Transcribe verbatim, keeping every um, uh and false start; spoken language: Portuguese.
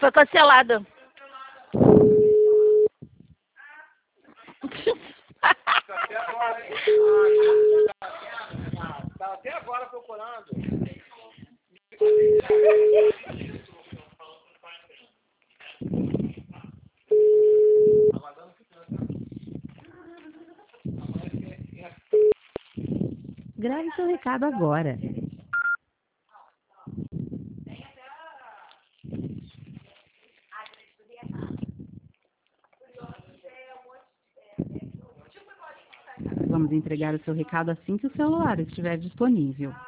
Foi cancelado. Tá até agora, hein? Tá até agora procurando. Grave seu recado agora. Vamos entregar o seu recado assim que o celular estiver disponível.